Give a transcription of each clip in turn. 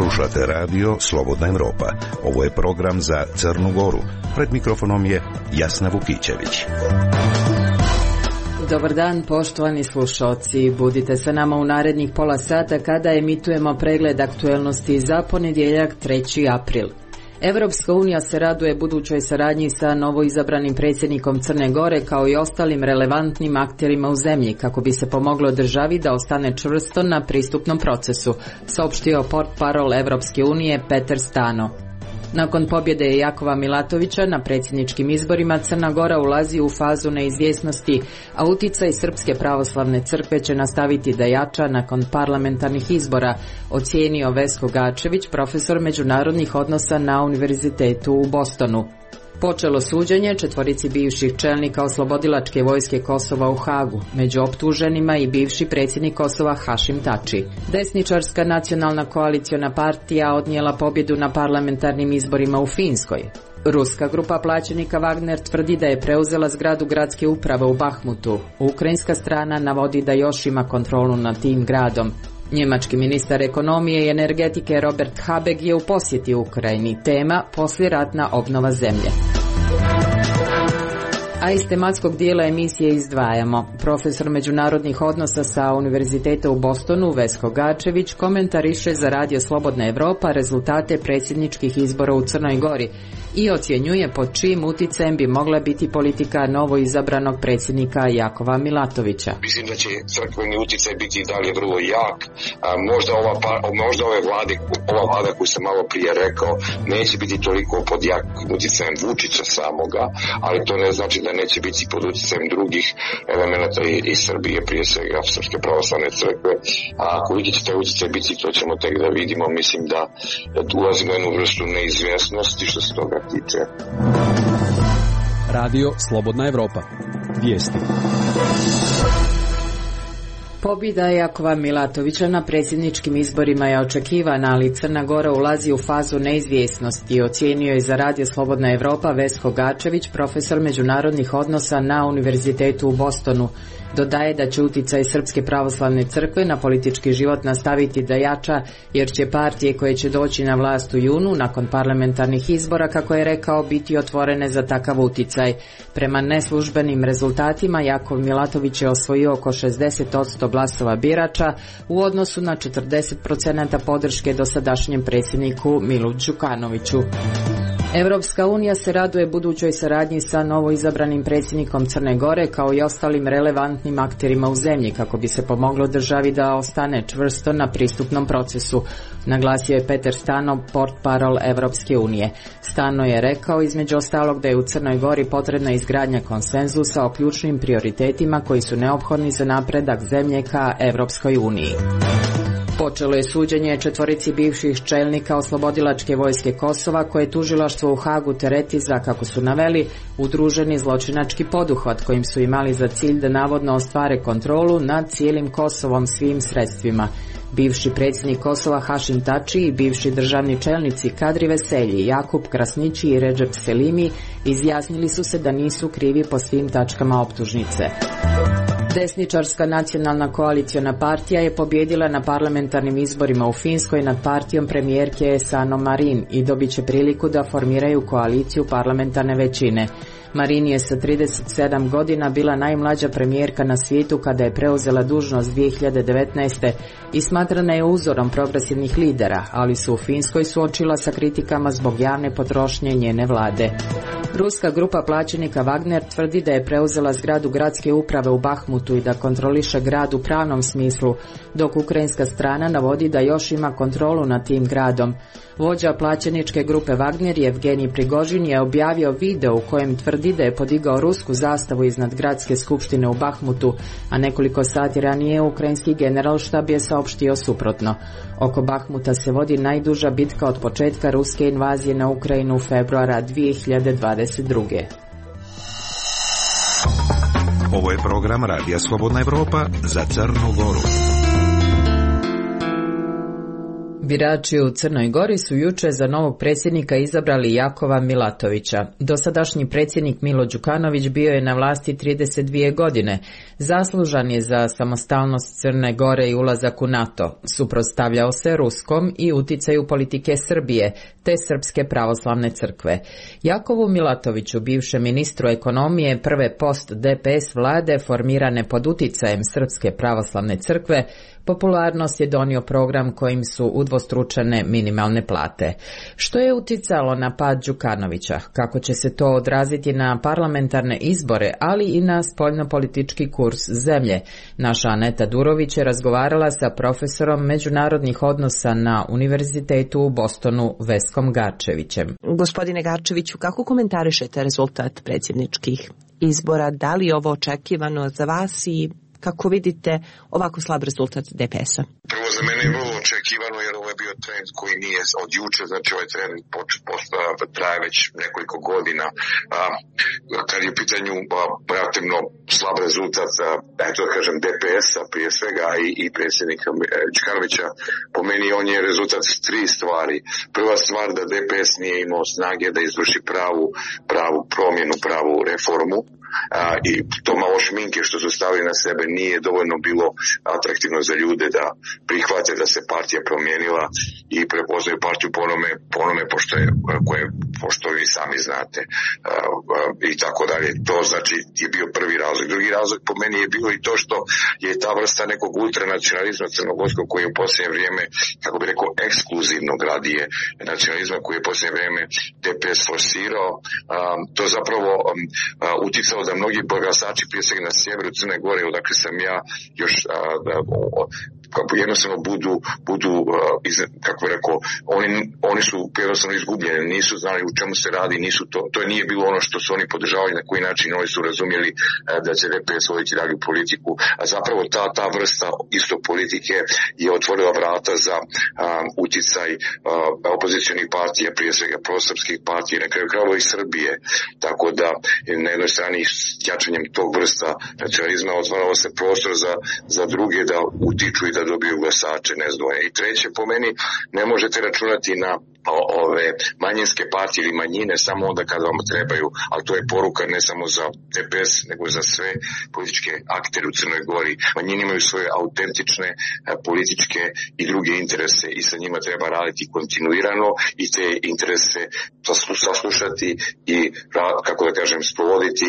Slušate radio Slobodna Evropa. Ovo je program za Crnu Goru. Pred mikrofonom je Jasna Vukićević. Dobar dan, poštovani slušalci. Budite sa nama u narednih pola sata kada emitujemo pregled aktuelnosti za ponedjeljak 3. april. Evropska unija se raduje budućoj saradnji sa novoizabranim predsjednikom Crne Gore kao i ostalim relevantnim akterima u zemlji kako bi se pomoglo državi da ostane čvrsto na pristupnom procesu, saopštio portparol Evropske unije Peter Stano. Nakon pobjede Jakova Milatovića na predsjedničkim izborima, Crna Gora ulazi u fazu neizvjesnosti, a uticaj Srpske pravoslavne crkve će nastaviti da jača nakon parlamentarnih izbora, ocijenio Vesko Gačević, profesor međunarodnih odnosa na Univerzitetu u Bostonu. Počelo suđenje 4 bivših čelnika oslobodilačke vojske Kosova u Hagu, među optuženima i bivši predsjednik Kosova Hašim Tači. Desničarska nacionalna koaliciona partija odnijela pobjedu na parlamentarnim izborima u Finskoj. Ruska grupa plaćenika Wagner tvrdi da je preuzela zgradu gradske uprave u Bahmutu. Ukrajinska strana navodi da još ima kontrolu nad tim gradom. Njemački ministar ekonomije i energetike Robert Habeck je u posjeti Ukrajini. Tema poslijeratna obnova zemlje. A iz tematskog dijela emisije izdvajamo. Profesor međunarodnih odnosa sa Univerziteta u Bostonu Vesko Gačević komentariše za radio Slobodna Evropa rezultate predsjedničkih izbora u Crnoj Gori i ocjenjuje pod čijim uticajem bi mogla biti politika novoizabranog predsjednika Jakova Milatovića. Mislim da će crkveni uticaj biti i dalje vrlo jak. Možda ova vlada koju sam malo prije rekao neće biti toliko pod jakim uticajem Vučića samoga, ali to ne znači da neće biti pod uticajem drugih elemenata iz Srbije, prije svega Srpske pravoslavne crkve. A koliki će taj uticaj biti, to ćemo tek da vidimo. Mislim da ulazimo u jednu vrstu neizvjesnosti što se toga tiče. Radio Slobodna Evropa. Vijesti. Pobjeda Jakova Milatovića na predsjedničkim izborima je očekivana, ali Crna Gora ulazi u fazu neizvjesnosti, ocijenio je za radio Slobodna Evropa Vesko Gačević, profesor međunarodnih odnosa na Univerzitetu u Bostonu. Dodaje da će uticaj Srpske pravoslavne crkve na politički život nastaviti da jača, jer će partije koje će doći na vlast u junu nakon parlamentarnih izbora, kako je rekao, biti otvorene za takav uticaj. Prema neslužbenim rezultatima Jakov Milatović je osvojio oko 60% glasova birača u odnosu na 40% podrške dosadašnjem predsjedniku Milu Đukanoviću. Evropska unija se raduje budućoj saradnji sa novoizabranim predsjednikom Crne Gore kao i ostalim relevantnim akterima u zemlji kako bi se pomoglo državi da ostane čvrsto na pristupnom procesu, naglasio je Peter Stano, portparol Evropske unije. Stano je rekao između ostalog da je u Crnoj Gori potrebna izgradnja konsenzusa o ključnim prioritetima koji su neophodni za napredak zemlje ka Evropskoj uniji. Počelo je suđenje 4 bivših čelnika oslobodilačke vojske Kosova koje tužilaštvo u Hagu tereti za, kako su naveli, udruženi zločinački poduhvat kojim su imali za cilj da navodno ostvare kontrolu nad cijelim Kosovom svim sredstvima. Bivši predsjednik Kosova Hašim Tači i bivši državni čelnici Kadri Veselji, Jakub Krasnići i Redžep Selimi izjasnili su se da nisu krivi po svim tačkama optužnice. Desničarska nacionalna koaliciona partija je pobjedila na parlamentarnim izborima u Finskoj nad partijom premijerke Sanna Marin i dobit će priliku da formiraju koaliciju parlamentarne većine. Marin je sa 37 godina bila najmlađa premijerka na svijetu kada je preuzela dužnost 2019. i smatrana je uzorom progresivnih lidera, ali su u Finskoj suočila sa kritikama zbog javne potrošnje njene vlade. Ruska grupa plaćenika Wagner tvrdi da je preuzela zgradu gradske uprave u Bahmutu i da kontroliše grad u pravnom smislu, dok ukrajinska strana navodi da još ima kontrolu nad tim gradom. Vođa plaćeničke grupe Wagner, Jevgenij Prigožin, je objavio video u kojem tvrdi da je podigao rusku zastavu iznad gradske skupštine u Bahmutu, a nekoliko sati ranije ukrajinski generalštab je saopštio suprotno. Oko Bahmuta se vodi najduža bitka od početka ruske invazije na Ukrajinu februara 2022. Ovo je program Radija Slobodna Evropa za Crnu Goru. Birači u Crnoj Gori su juče za novog predsjednika izabrali Jakova Milatovića. Dosadašnji predsjednik Milo Đukanović bio je na vlasti 32 godine. Zaslužan je za samostalnost Crne Gore i ulazak u NATO. Suprotstavljao se ruskom i uticaju politike Srbije te Srpske pravoslavne crkve. Jakovu Milatoviću, bivšem ministru ekonomije prve post-DPS vlade formirane pod uticajem Srpske pravoslavne crkve, popularnost je donio program kojim su udvostručene minimalne plate. Što je uticalo na pad Đukanovića? Kako će se to odraziti na parlamentarne izbore, ali i na spoljnopolitički kurs zemlje? Naša Aneta Durović je razgovarala sa profesorom međunarodnih odnosa na Univerzitetu u Bostonu Veskom Garčevićem. Gospodine Garčeviću, kako komentarišete rezultat predsjedničkih izbora? Da li je ovo očekivano za vas i kako vidite ovako slab rezultat DPS-a? Prvo, za mene je vrlo očekivano jer ovo je bio trend koji nije od juče, znači ovaj trend traje već nekoliko godina. Kad je u pitanju relativno slab rezultat, eto da kažem, DPS-a prije svega i predsjednika Đukanovića, po meni on je rezultat tri stvari. Prva stvar da DPS nije imao snage da izvrši pravu promjenu, pravu reformu. I to malo šminke što su stavili na sebe nije dovoljno bilo atraktivno za ljude da prihvate da se partija promijenila i prepoznaju partiju po onome pošto vi sami znate i tako dalje. To znači je bio prvi razlog. Drugi razlog po meni je bilo i to što je ta vrsta nekog ultranacionalizma crnogorskog koji je u posljednje vrijeme, kako bi rekao, ekskluzivnog radije nacionalizma koji je u posljednje vrijeme DPS forsirao, to zapravo uticalo da mnogi glasači, prije svega na sjeveru Crne Gore, odakle sam ja, još jednostavno budu kako bih rekao, oni su jednostavno izgubljeni, nisu znali u čemu se radi, to nije bilo ono što su oni podržavali, na koji način oni su razumjeli da će DPS voditi dalju politiku, a zapravo ta vrsta isto politike je otvorila vrata za uticaj opozicionih partija, prije svega prosrpskih partija, na kraju krajeva i Srbije, tako da na jednoj strani jačanjem tog vrsta nacionalizma otvarao se prostor za druge da utiču i da dobiju glasače nezdvojene. I treće, po meni, ne možete računati na ove manjinske partije ili manjine samo onda kada vam trebaju, ali to je poruka ne samo za DPS, nego za sve političke aktere u Crnoj Gori. Manjine imaju svoje autentične političke i druge interese i sa njima treba raditi kontinuirano i te interese saslušati i, kako da kažem, sprovoditi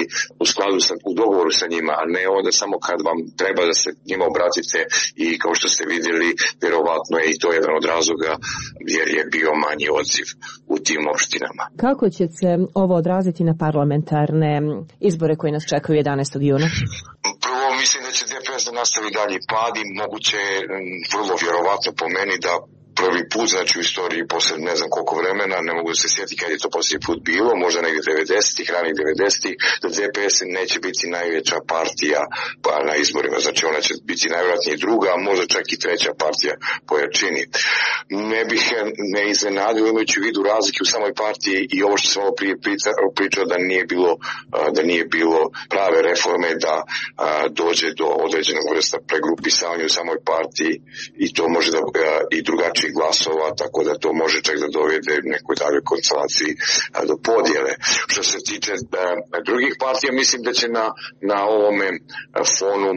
u dogovoru sa njima, a ne onda samo kad vam treba da se njima obratite i kao što ste vidjeli, vjerovatno je i to jedan od razloga jer je bio manji odziv u tim opštinama. Kako će se ovo odraziti na parlamentarne izbore koji nas čekaju 11. juna? Prvo, mislim da će DPS da nastavi dalje pad i moguće, vrlo vjerovatno po meni, da prvi put, znači u istoriji posle ne znam koliko vremena, ne mogu da se sjetiti kad je to posljednji put bilo, možda negdje 90-ih, ranih 90-ih, da DPS neće biti najveća partija na izborima, znači ona će biti najvjerojatnije druga, a možda čak i treća partija po jačini. Ne bih ne iznenadio imajući u vidu razlike u samoj partiji i ovo što sam malo prije pričao da nije bilo prave reforme, da dođe do određenog vrsta pregrupisavanja u samoj partiji i to može da i drugačije glasova, tako da to može čak da dovede nekoj daljoj konstelaciji do podjele. Što se tiče drugih partija, mislim da će na ovome fonu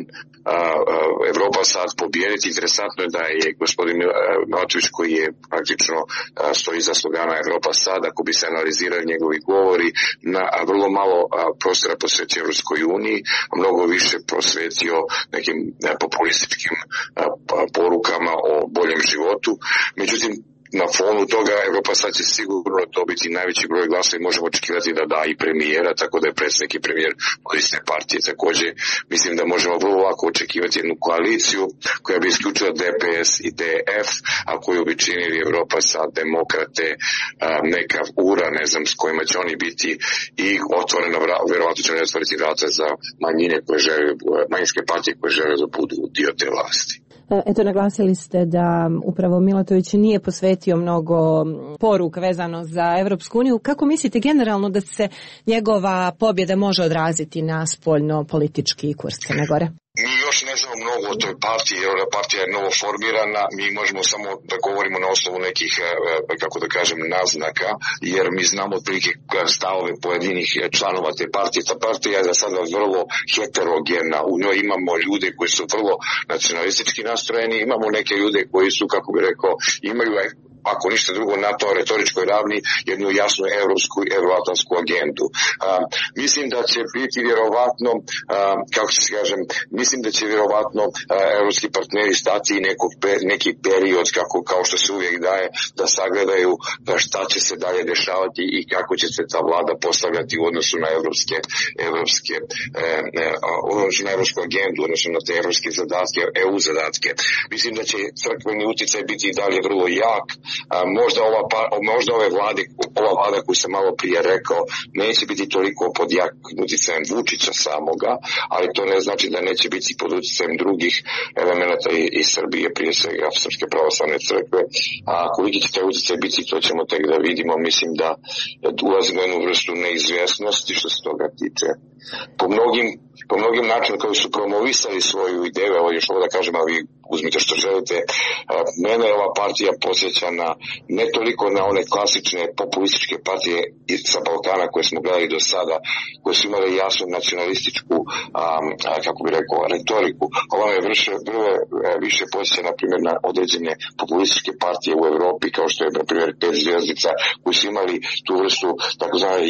Evropa sad pobijediti. Interesantno je da je gospodin Milatović, koji je praktično stoji za slogana Evropa sad, ako bi se analizirali njegovi govori, na vrlo malo prostora posvetio Evropskoj uniji, mnogo više posvetio nekim populističkim porukama o boljem životu. Međutim, na fonu toga Evropa sad će sigurno dobiti najveći broj glasa i možemo očekivati da da i premijera, tako da je predsjednik i premijer korisne partije. Također mislim da možemo vrlo lako očekivati jednu koaliciju koja bi isključila DPS i DF, a koju bi činili Evropa sad, demokrate, neka URA, ne znam s kojima će oni biti i otvoreno, vjerovatno će oni otvoriti vrata za manjinske partije koje žele da budu dio te vlasti. Eto, naglasili ste da upravo Milatović nije posvetio mnogo poruka vezano za Evropsku uniju. Kako mislite generalno da se njegova pobjeda može odraziti na spoljno politički kurs Crne Gore? Mi još ne znamo mnogo o toj partiji, jer ova partija je novo formirana, mi možemo samo da govorimo na osnovu nekih, kako da kažem, naznaka, jer mi znamo otprilike stavove pojedinih članova te partije. Ta partija je za sada vrlo heterogena, u njoj imamo ljude koji su vrlo nacionalistički nastrojeni, imamo neke ljude koji su, kako bi rekao, imaju, ako ništa drugo, na to retoričkoj ravni jednu jasnu evropsku i evroatlantsku agendu. Mislim da će biti vjerovatno, kako se kažem, mislim da će vjerovatno evropski partneri stati neki period, kao što se uvijek daje, da sagledaju šta će se dalje dešavati i kako će se ta vlada postavljati u odnosu na evropsku agendu, odnosno na te evropske zadatke, EU zadatke. Mislim da će crkveni uticaj biti i dalje vrlo jak. Možda ova vlada koju sam malo prije rekao neće biti toliko pod jakim uticajem Vučića samoga, ali to ne znači da neće biti pod uticajem drugih elemenata iz Srbije, prije svega Srpske pravoslavne crkve. A koliki će taj uticaj biti, to ćemo tek da vidimo. Mislim da ulazimo u jednu vrstu neizvjesnosti što se toga tiče. Po mnogim načinima koji su promovisali svoju ideju, evo još ovo da kažem, a vi uzmite što želite, mene ova partija podsjeća ne toliko na one klasične populističke partije sa Balkana koje smo gledali do sada, koje su imali jasnu nacionalističku, kako bi rekao, retoriku. Ova me više podsjeća, na primjer, na određene populističke partije u Evropi, kao što je, na primjer, 5 zvjezdica, koji su imali tu vrstu takozvane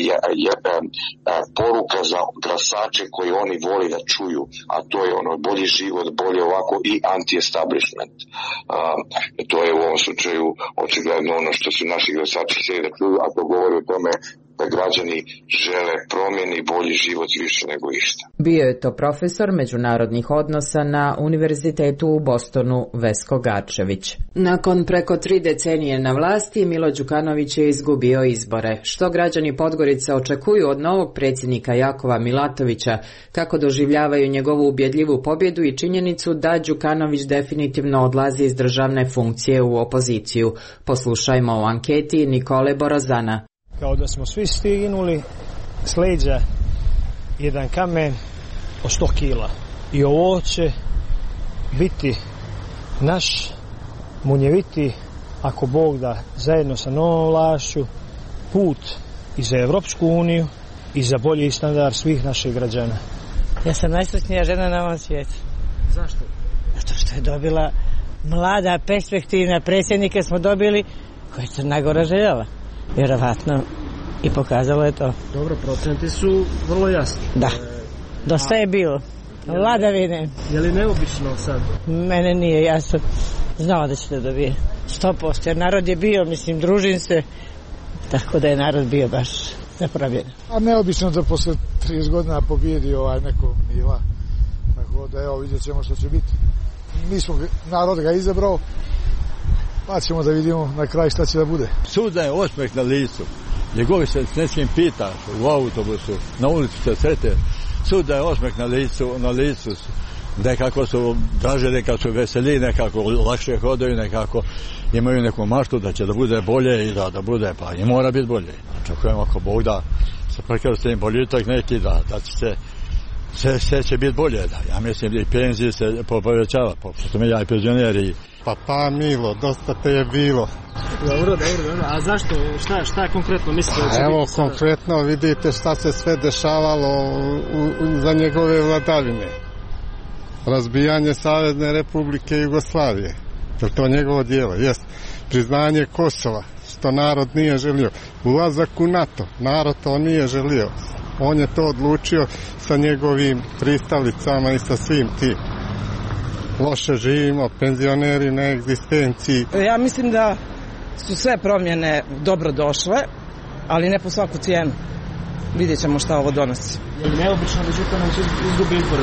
poruka za glasače koji oni voli da čuju, a to je bolji život, bolje ovako i anti-establishment. To je u ovom slučaju očigledno ono što su naši glasači htjeli da čuju, a to govori o tome da građani žele promjene i bolji život više nego išta. Bio je to profesor međunarodnih odnosa na Univerzitetu u Bostonu Vesko Gačević. Nakon preko 3 decenije na vlasti, Milo Đukanović je izgubio izbore. Što građani Podgorice očekuju od novog predsjednika Jakova Milatovića, kako doživljavaju njegovu ubjedljivu pobjedu i činjenicu da Đukanović definitivno odlazi iz državne funkcije u opoziciju. Poslušajmo u anketi Nikole Borozana. Kao da smo svi stignuli s leđa jedan kamen od 100 kila. I ovo će biti naš munjeviti, ako Bog da, zajedno sa novom vlašću, put i za Evropsku uniju i za bolji standard svih naših građana. Ja sam najsretnija žena na ovom svijetu. Zašto? Zato što je dobila mlada, perspektivna predsjednika smo dobili koja je Crna Gora željela. Vjerovatno i pokazalo je to. Dobro, procenti su vrlo jasni. Da, dosta je bilo. Vladavine. Je li neobično sad? Mene nije, ja sam znao da ćete dobije 100%, jer narod je bio, mislim, družim se, tako da je narod bio baš zapravljen. A neobično da posle 30 godina pobijedi neko Mila, tako da evo vidjet ćemo što će biti. Mi smo, narod ga izabrao, pa ćemo da vidimo na kraj šta će da bude. Suda je osmeh na licu. Njegovi se s nekim pitaš u autobusu, na ulici se srete. Suda je osmeh na licu. Nekako su draže, nekako su veseli, nekako lakše hodaju, nekako imaju neku maštu da će da bude bolje i da bude, pa i mora biti bolje. Očekujemo ako Bog da se prekrsti boljitak neki, da će sve će biti bolje. Da. Ja mislim da i penzije se povećava, pošto smo ja i penzioneri. Pa Milo, dosta te je bilo. Dobro. A zašto? Šta konkretno mislite? Evo, konkretno vidite šta se sve dešavalo za njegove vladavine. Razbijanje Savezne Republike Jugoslavije. Je to njegovo djelo? Jest. Priznanje Kosova, što narod nije želio. Ulazak u NATO, narod to nije želio. On je to odlučio sa njegovim pristalicama i sa svim tim. Loše živimo, penzioneri na egzistenciji. Ja mislim da su sve promjene dobro došle, ali ne po svaku cijenu. Vidjet ćemo šta ovo donosi. Je li neobično da Đukanović izgubi izbore?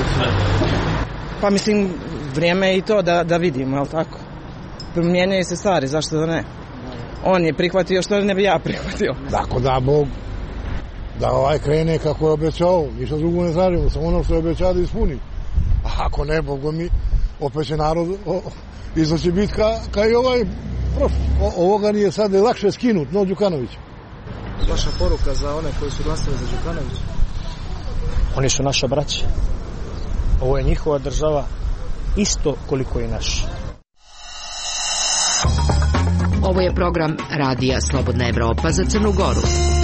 Pa mislim, vrijeme je i to da vidimo, jel tako? Promijenjaju se stvari, zašto da ne? On je prihvatio što ne bi ja prihvatio. Tako da Bog da krene kako je obećao, ništa drugo ne tražimo, samo ono što je obećao da ispuni. A ako ne, Bogom mi, opet će narod izaći biti ka i prošlo. Ovoga nije sad lakše skinut, no Đukanovića. Vaša poruka za one koji su glasali za Đukanovića? Oni su naša braća. Ovo je njihova država, isto koliko i naš. Ovo je program Radija Slobodna Evropa za Crnu Goru.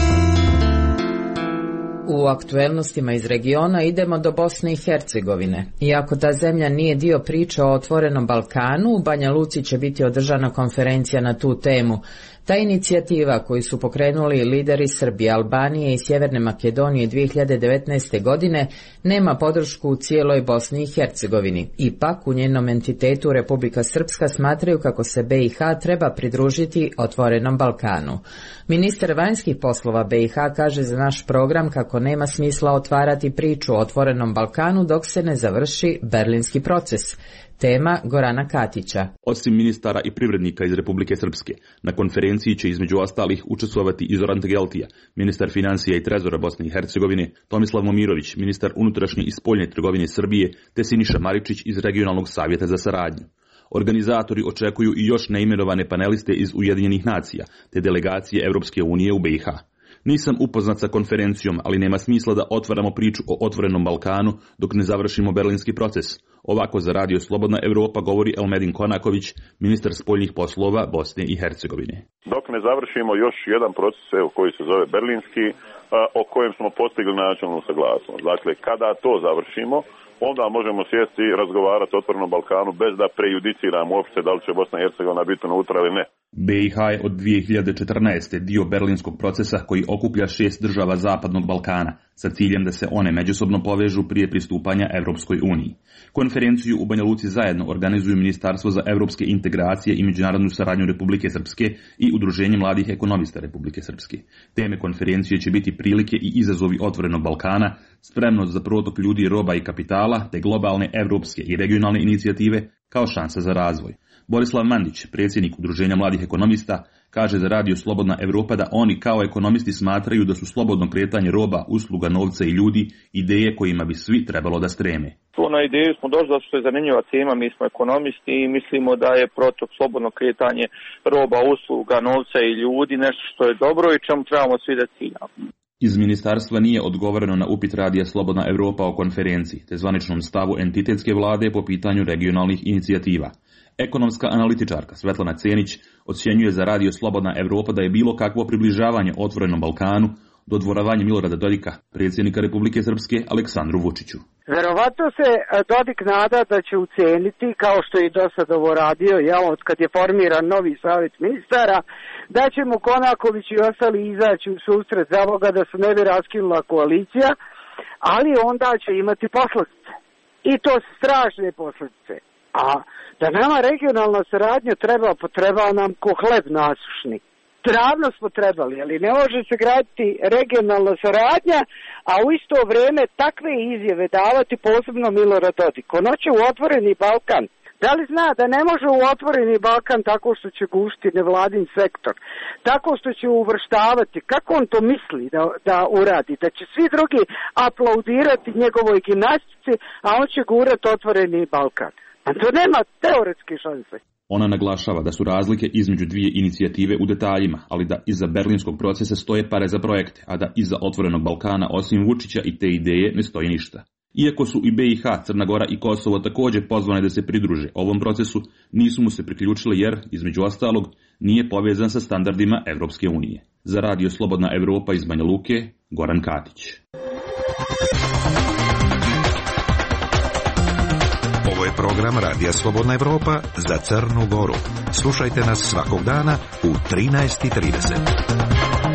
U aktuelnostima iz regiona idemo do Bosne i Hercegovine. Iako ta zemlja nije dio priče o otvorenom Balkanu, u Banja Luci će biti održana konferencija na tu temu. Ta inicijativa koju su pokrenuli lideri Srbije, Albanije i Sjeverne Makedonije 2019. godine nema podršku u cijeloj Bosni i Hercegovini. Ipak, u njenom entitetu Republika Srpska smatraju kako se BiH treba pridružiti otvorenom Balkanu. Ministar vanjskih poslova BiH kaže za naš program kako nema smisla otvarati priču o otvorenom Balkanu dok se ne završi berlinski proces. Tema Gorana Katića. Osim ministara i privrednika iz Republike Srpske, na konferenciji će između ostalih učestvovati i Zoran Tegeltija, ministar financija i trezora Bosne i Hercegovine, Tomislav Momirović, ministar unutrašnje i spoljne trgovine Srbije, te Siniša Maričić iz Regionalnog savjeta za saradnju. Organizatori očekuju i još neimenovane paneliste iz Ujedinjenih nacija, te delegacije Europske unije u BiH. Nisam upoznat sa konferencijom, ali nema smisla da otvaramo priču o otvorenom Balkanu dok ne završimo berlinski proces. Ovako za Radio Slobodna Evropa govori Elmedin Konaković, ministar spoljnih poslova Bosne i Hercegovine. Dok ne završimo još jedan proces koji se zove berlinski, o kojem smo postigli načelnu saglasnost. Dakle, kada to završimo, onda možemo sjesti i razgovarati o otvorenom Balkanu bez da prejudiciramo uopšte da li će Bosna i Hercegovina biti unutra ili ne. BiH je od 2014. dio berlinskog procesa koji okuplja 6 država Zapadnog Balkana sa ciljem da se one međusobno povežu prije pristupanja Evropskoj uniji. Konferenciju u Banja Luci zajedno organizuju Ministarstvo za evropske integracije i međunarodnu saradnju Republike Srpske i Udruženje mladih ekonomista Republike Srpske. Teme konferencije će biti prilike i izazovi otvorenog Balkana, spremnost za protok ljudi, roba i kapitala, te globalne evropske i regionalne inicijative kao šansa za razvoj. Borislav Mandić, predsjednik Udruženja mladih ekonomista, kaže za Radio Slobodna Evropa da oni kao ekonomisti smatraju da su slobodno kretanje roba, usluga, novca i ljudi ideje kojima bi svi trebalo da streme. Tu na ideju smo došli zato što je zanimljiva tema, mi smo ekonomisti i mislimo da je protok slobodno kretanje roba, usluga, novca i ljudi nešto što je dobro i čemu trebamo svi da ciljamo. Iz ministarstva nije odgovoreno na upit Radija Slobodna Evropa o konferenciji, te zvaničnom stavu entitetske vlade po pitanju regionalnih inicijativa. Ekonomska analitičarka Svetlana Cenić ocjenjuje za Radio Slobodna Evropa da je bilo kakvo približavanje otvorenom Balkanu dodvoravanje Milorada Dodika, predsjednika Republike Srpske, Aleksandru Vučiću. Verovatno se Dodik nada da će uceniti, kao što je i do sad ovo radio, od kad je formiran novi savjet ministara, da će mu Konaković i ostali izaći u susret za ovoga da se ne bi raskinula koalicija, ali onda će imati posljedice. I to strašne posljedice. A da nama regionalna saradnja treba nam ko hleb nasušni. Davno smo trebali, ali ne može se graditi regionalna saradnja, a u isto vrijeme takve izjave davati posebno Milorad Dodik. On hoće u otvoreni Balkan. Da li zna da ne može u otvoreni Balkan tako što će gušiti nevladin sektor, tako što će uvrštavati, kako on to misli da uradi, da će svi drugi aplaudirati njegovoj gimnastici, a on će gurati otvoreni Balkan. A to nema teoretske šanse. Ona naglašava da su razlike između dvije inicijative u detaljima, ali da iza berlinskog procesa stoje pare za projekte, a da iza otvorenog Balkana osim Vučića i te ideje ne stoji ništa. Iako su i BiH, Crna Gora i Kosovo također pozvane da se pridruže ovom procesu, nisu mu se priključile jer, između ostalog, nije povezan sa standardima Evropske unije. Za Radio Slobodna Evropa iz Banja Luke, Goran Katić. Ovo je program Radija Slobodna Evropa za Crnu Goru. Slušajte nas svakog dana u 13:30.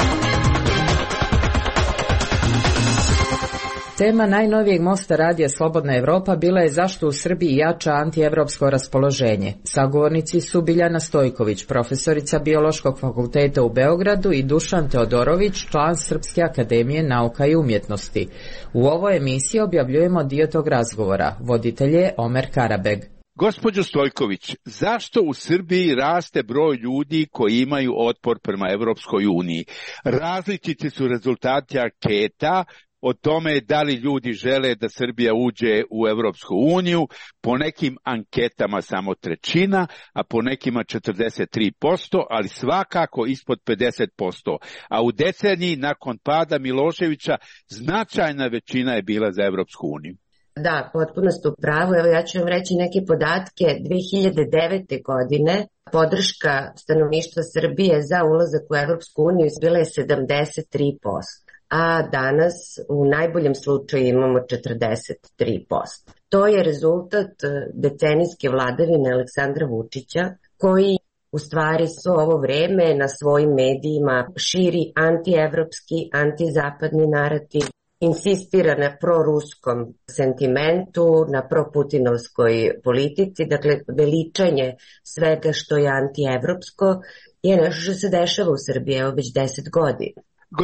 Tema najnovijeg mosta Radija Slobodna Evropa bila je zašto u Srbiji jača antievropsko raspoloženje. Sagovornici su Biljana Stojković, profesorica Biološkog fakulteta u Beogradu i Dušan Teodorović, član Srpske akademije nauka i umjetnosti. U ovoj emisiji objavljujemo dio tog razgovora. Voditelj je Omer Karabeg. Gospođo Stojković, zašto u Srbiji raste broj ljudi koji imaju otpor prema Evropskoj uniji? Različiti su rezultati anketa o tome da li ljudi žele da Srbija uđe u Evropsku uniju, po nekim anketama samo 1/3, a po nekima 43%, ali svakako ispod 50%. A u deceniji nakon pada Miloševića značajna većina je bila za Evropsku uniju. Da, potpuno ste u pravu. Evo ja ću vam reći neke podatke. 2009. godine podrška stanovništva Srbije za ulazak u Evropsku uniju bila je 73%, a danas u najboljem slučaju imamo 43%. To je rezultat decenijske vladavine Aleksandra Vučića, koji u stvari svo ovo vreme na svojim medijima širi antievropski, antizapadni narativ, insistira na proruskom sentimentu, na proputinovskoj politici, dakle veličanje svega što je antievropsko je nešto što se dešava u Srbiji evo već 10 godina.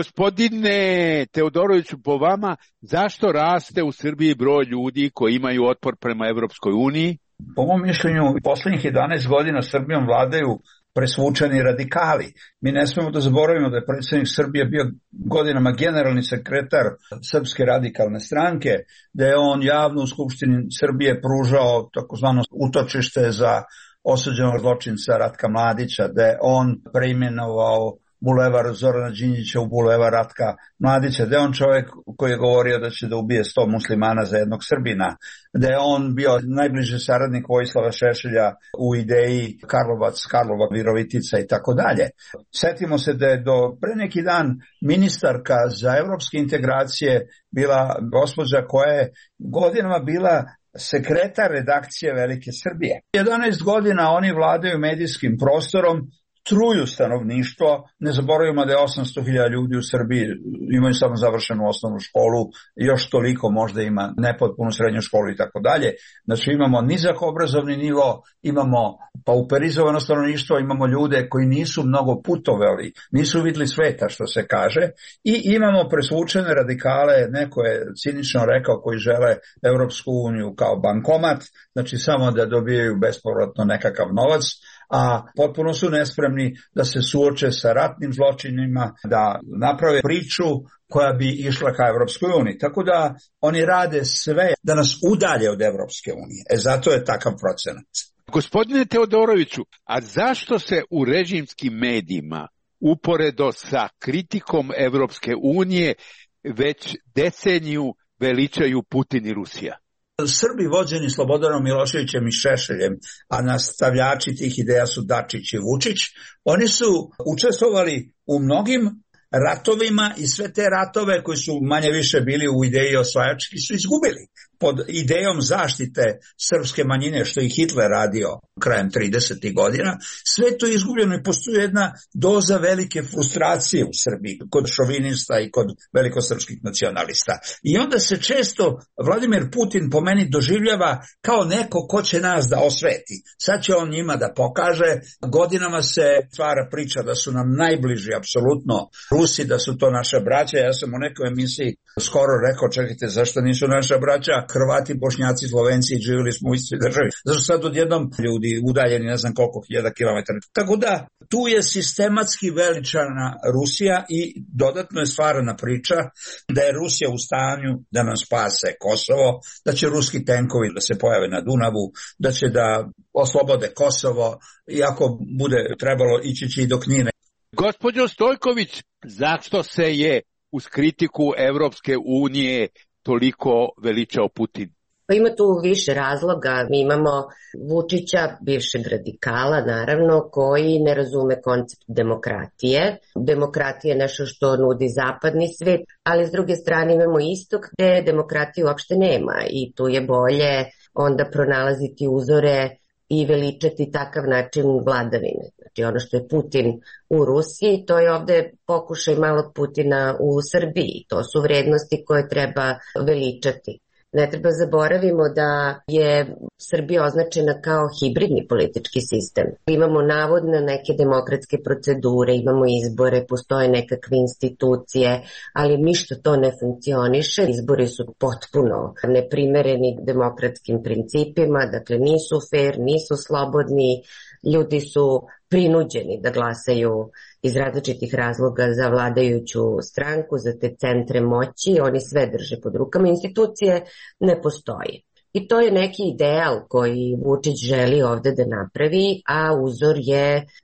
Gospodine Teodoroviću, po vama, zašto raste u Srbiji broj ljudi koji imaju otpor prema Evropskoj uniji? Po mom mišljenju, poslednjih 11 godina Srbijom vladaju presvučeni radikali. Mi ne smemo da zaboravimo da je predsjednik Srbije bio godinama generalni sekretar Srpske radikalne stranke, da je on javno u Skupštini Srbije pružao takozvano utočište za osuđenog zločinca Ratka Mladića, da je on preimenovao bulevar Zorana Đinđića u bulevar Ratka Mladića, da je on čovjek koji je govorio da će da ubije 100 muslimana za jednog Srbina, da je on bio najbliži saradnik Vojislava Šešelja u ideji Karlovac, Karlova, Virovitica i tako dalje. Setimo se da je do pre neki dan ministarka za evropske integracije bila gospođa koja je godinama bila sekretar redakcije Velike Srbije. 11 godina oni vladaju medijskim prostorom, truju stanovništvo, ne zaboravimo da je 800.000 ljudi u Srbiji imaju samo završenu osnovnu školu, još toliko možda ima nepotpunu srednju školu i tako dalje. Znači imamo nizak obrazovni nivo, imamo pauperizovano stanovništvo, imamo ljude koji nisu mnogo putovali, nisu vidjeli sveta što se kaže, i imamo presvučene radikale, neko je cinično rekao, koji žele Evropsku uniju kao bankomat, znači samo da dobijaju bespovratno nekakav novac, a potpuno su nespremni da se suoče sa ratnim zločinima, da naprave priču koja bi išla ka Evropskoj uniji. Tako da oni rade sve da nas udalje od Evropske unije. Zato je takav procenat. Gospodine Teodoroviću, a zašto se u režimskim medijima uporedo sa kritikom Evropske unije već deceniju veličaju Putin i Rusija? Srbi vođeni Slobodanom Miloševićem i Šešeljem, a nastavljači tih ideja su Dačić i Vučić, oni su učestvovali u mnogim ratovima i sve te ratove koji su manje više bili u ideji osvajački su izgubili. Pod idejom zaštite srpske manjine, što je Hitler radio krajem 30. godina, sve to je izgubljeno i postoji jedna doza velike frustracije u Srbiji kod šovinista i kod velikosrpskih nacionalista. I onda se često Vladimir Putin po meni doživljava kao neko ko će nas da osveti. Sad će on njima da pokaže, godinama se stvara priča da su nam najbliži apsolutno Rusi, da su to naša braća. Ja sam u nekoj emisiji skoro rekao, čekajte, zašto nisu naša braća? Hrvati, Bošnjaci, Slovenci, živjeli smo u istoj državi. Zašto sad odjednom ljudi udaljeni ne znam koliko hiljada kilometara. Tako da tu je sistematski veličana Rusija i dodatno je stvarana priča da je Rusija u stanju da nam spase Kosovo, da će ruski tenkovi da se pojave na Dunavu, da će da oslobode Kosovo, iako bude trebalo ići i do Knine. Gospođo Stojković, zašto se je uz kritiku Evropske unije toliko veličao Putin? Ima tu više razloga. Mi imamo Vučića, bivšeg radikala, naravno, koji ne razume koncept demokratije. Demokratija je nešto što nudi zapadni svet, ali s druge strane imamo istok gde demokratije uopšte nema i tu je bolje onda pronalaziti uzore i veličati takav način vladavine. Znači ono što je Putin u Rusiji, to je ovde pokušaj malog Putina u Srbiji. To su vrednosti koje treba veličati. Ne treba zaboravimo da je Srbija označena kao hibridni politički sistem. Imamo navodno neke demokratske procedure, imamo izbore, postoje nekakve institucije, ali ništa to ne funkcioniše. Izbori su potpuno neprimereni demokratskim principima, dakle nisu fair, nisu slobodni, ljudi su prinuđeni da glasaju iz različitih razloga za vladajuću stranku, za te centre moći, oni sve drže pod rukama, institucije ne postoje. I to je neki ideal koji Vučić želi ovde da napravi, a uzor je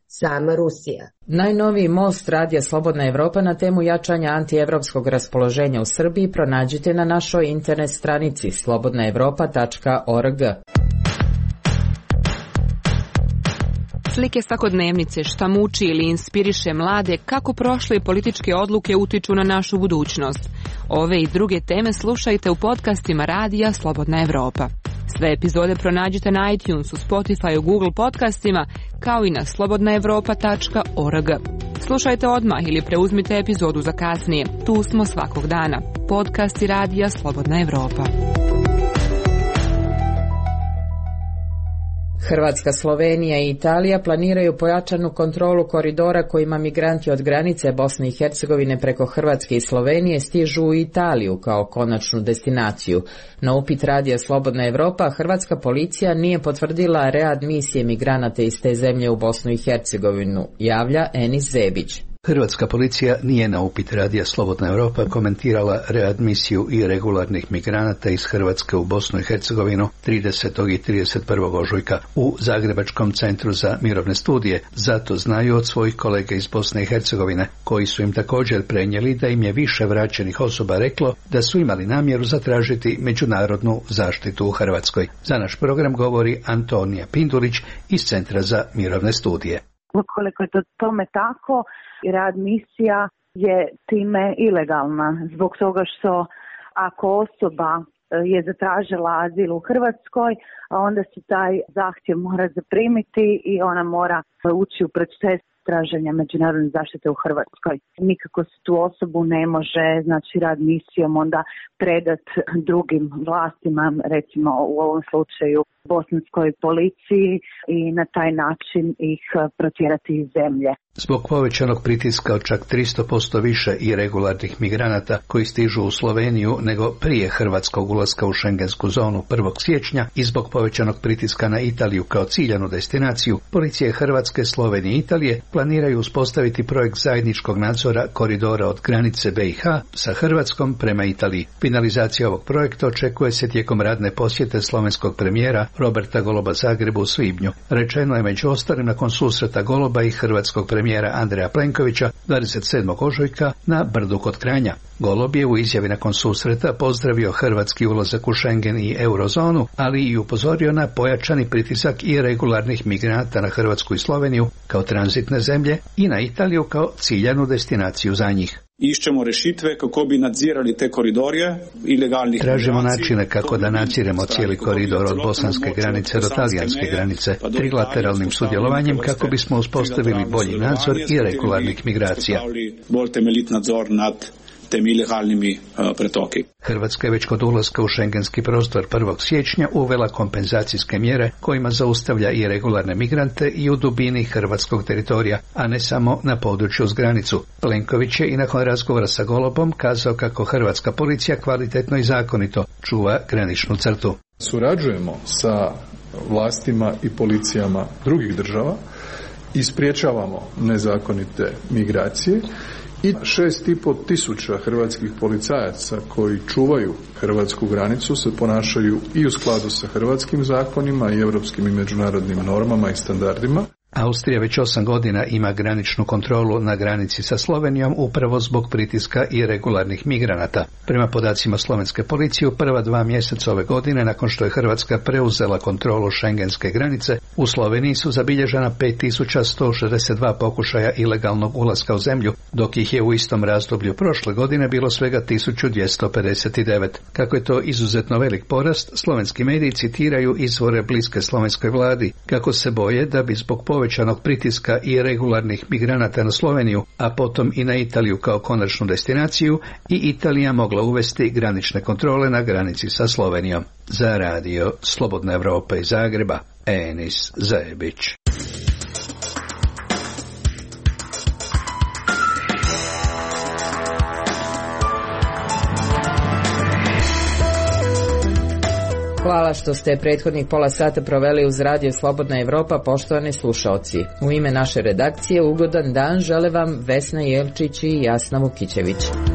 sama Rusija. Najnoviji most Radija Slobodna Evropa na temu jačanja antievropskog raspoloženja u Srbiji pronađite na našoj internet stranici slobodnaevropa.org. Slike svakodnevnice, šta muči ili inspiriše mlade, kako prošle političke odluke utiču na našu budućnost. Ove i druge teme slušajte u podcastima Radija Slobodna Evropa. Sve epizode pronađite na iTunesu, Spotifyu, Google podcastima, kao i na slobodnaevropa.org. Slušajte odmah ili preuzmite epizodu za kasnije. Tu smo svakog dana. Podcasti Radija Slobodna Evropa. Hrvatska, Slovenija i Italija planiraju pojačanu kontrolu koridora kojima migranti od granice Bosne i Hercegovine preko Hrvatske i Slovenije stižu u Italiju kao konačnu destinaciju. Na upit Radija Slobodna Evropa, hrvatska policija nije potvrdila readmisije migranata iz te zemlje u Bosnu i Hercegovinu, javlja Enis Zebić. Hrvatska policija nije na upit Radija Slobodna Evropa komentirala readmisiju irregularnih migranata iz Hrvatske u Bosnu i Hercegovinu 30. i 31. ožujka u Zagrebačkom centru za mirovne studije. Zato znaju od svojih kolega iz Bosne i Hercegovine, koji su im također prenijeli da im je više vraćenih osoba reklo da su imali namjeru zatražiti međunarodnu zaštitu u Hrvatskoj. Za naš program govori Antonija Pindulić iz Centra za mirovne studije. Ukoliko je to tome tako, readmisija je time ilegalna zbog toga što ako osoba je zatražila azil u Hrvatskoj, a onda se taj zahtjev mora zaprimiti i ona mora ući u proces traženja međunarodne zaštite u Hrvatskoj. Nikako se tu osobu ne može, znači, readmisijom onda predat drugim vlastima, recimo u ovom slučaju bosanskoj policiji, i na taj način ih protjerati iz zemlje. Zbog povećanog pritiska od čak 300% više irregularnih migranata koji stižu u Sloveniju nego prije hrvatskog ulaska u šengensku zonu 1. siječnja i zbog povećanog pritiska na Italiju kao ciljanu destinaciju, policije Hrvatske, Slovenije i Italije planiraju uspostaviti projekt zajedničkog nadzora koridora od granice BiH sa Hrvatskom prema Italiji. Finalizacija ovog projekta očekuje se tijekom radne posjete slovenskog premijera Roberta Goloba Zagrebu u svibnju. Rečeno je među ostalim nakon susreta Goloba i hrvatskog premijera Andreja Plenkovića 27. ožujka na Brdu kod Kranja. Golob je u izjavi nakon susreta pozdravio hrvatski ulazak u Schengen i eurozonu, ali i upozorio na pojačani pritisak irregularnih migranata na Hrvatsku i Sloveniju kao tranzitne zemlje i na Italiju kao ciljanu destinaciju za njih. Išćemo rešitve kako bi nadzirali te koridorje ilegalnih. Tražimo načine kako da nadziremo cijeli koridor od bosanske granice do talijanske granice trilateralnim sudjelovanjem kako bismo uspostavili bolji nadzor irregularnih migracija. Bolj temeljit nadzor nad tem ilegalnimi pretoki. Hrvatska je već kod ulaska u šengenski prostor 1. siječnja uvela kompenzacijske mjere kojima zaustavlja irregularne migrante i u dubini hrvatskog teritorija, a ne samo na području uz granicu. Plenković je i nakon razgovora sa Golobom kazao kako hrvatska policija kvalitetno i zakonito čuva graničnu crtu. Surađujemo sa vlastima i policijama drugih država i spriječavamo nezakonite migracije. I 6.500 hrvatskih policajaca koji čuvaju hrvatsku granicu se ponašaju i u skladu sa hrvatskim zakonima i europskim i međunarodnim normama i standardima. Austrija već 8 godina ima graničnu kontrolu na granici sa Slovenijom upravo zbog pritiska irregularnih migranata. Prema podacima slovenske policije, u prva 2 mjeseca ove godine, nakon što je Hrvatska preuzela kontrolu šengenske granice, u Sloveniji su zabilježena 5162 pokušaja ilegalnog ulaska u zemlju, dok ih je u istom razdoblju prošle godine bilo svega 1259. Kako je to izuzetno velik porast, slovenski mediji citiraju izvore bliske slovenskoj vladi, kako se boje da bi zbog povećanog pritiska i regularnih migranata na Sloveniju, a potom i na Italiju kao konačnu destinaciju, i Italija mogla uvesti granične kontrole na granici sa Slovenijom. Za radio Slobodna Evropa iz Zagreba, Enis Zebić. Hvala što ste prethodnih pola sata proveli uz Radio Slobodna Evropa, poštovani slušaoci. U ime naše redakcije ugodan dan žele vam Vesna Jelčić i Jasna Vukićević.